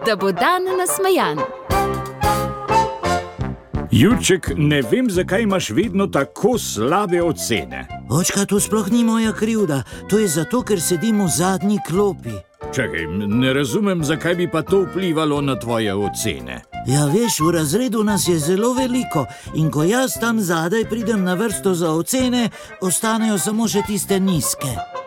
da bo dan nasmejan. Jurček, ne vem, zakaj imaš vedno tako slabe ocene. Očka, to sploh ni moja krivda. To je zato, ker sedim v zadnji klopi. Čakaj, ne razumem, zakaj bi pa to vplivalo na tvoje ocene. Ja, veš, v razredu nas je zelo veliko in ko jaz tam zadaj pridem na vrsto za ocene, ostanejo samo še tiste nizke.